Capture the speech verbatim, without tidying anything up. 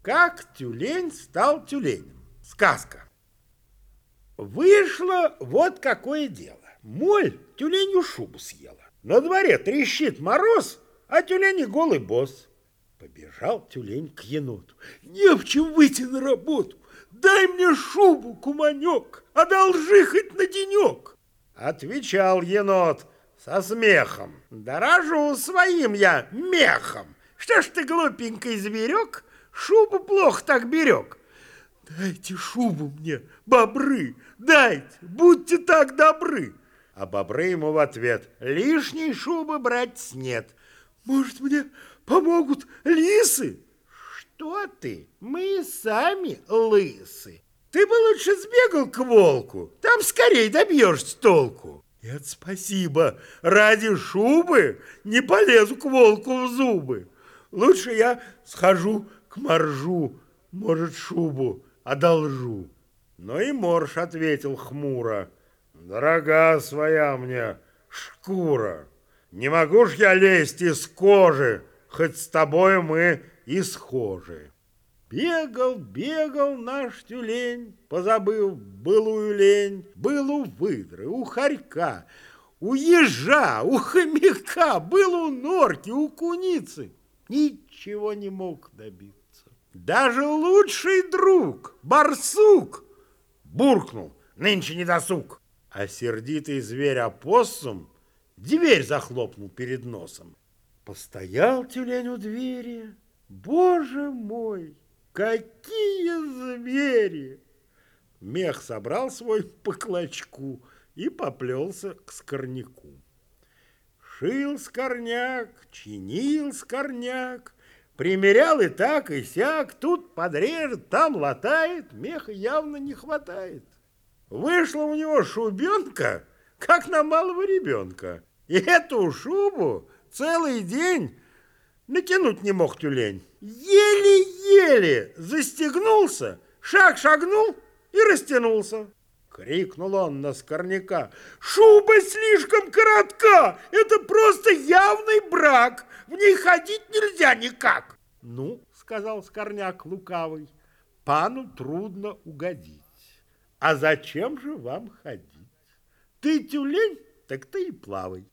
Как тюлень стал тюленем. Сказка. Вышло вот какое дело. Моль тюленью шубу съела. На дворе трещит мороз, а тюлень голый босс. Побежал тюлень к еноту. Не в чем выйти на работу. Дай мне шубу, куманек, одолжи хоть на денек. Отвечал енот со смехом. Дорожу своим я мехом. Что ж ты, глупенький зверек, шубу плохо так берег? Дайте шубу мне, бобры, дайте, будьте так добры. А бобры ему в ответ: лишней шубы брать нет. Может, мне помогут лисы? Что ты? Мы сами лысы. Ты бы лучше сбегал к волку, там скорей добьешься толку. Нет, спасибо, ради шубы не полезу к волку в зубы. Лучше я схожу к моржу, может, шубу одолжу. Но и морж ответил хмуро: дорога своя мне шкура, не могу ж я лезть из кожи, хоть с тобой мы и схожи. Бегал, бегал наш тюлень, позабыв былую лень. Был у выдры, у хорька, у ежа, у хомяка, был у норки, у куницы. Ничего не мог добиться. Даже лучший друг, барсук, буркнул: нынче не досуг. А сердитый зверь-опоссум дверь захлопнул перед носом. Постоял тюлень у двери. Боже мой, какие звери! Мех собрал свой по клочку и поплелся к скорняку. Шил скорняк, чинил скорняк, примерял и так, и сяк, тут подрежет, там латает, меха явно не хватает. Вышла у него шубенка, как на малого ребенка, и эту шубу целый день натянуть не мог тюлень. Еле-еле застегнулся, шаг шагнул и растянулся. Крикнул он на скорняка: шуба слишком коротка, это просто явный брак, в ней ходить нельзя никак. Ну, сказал скорняк лукавый, пану трудно угодить. А зачем же вам ходить? Ты тюлень, так ты и плавай.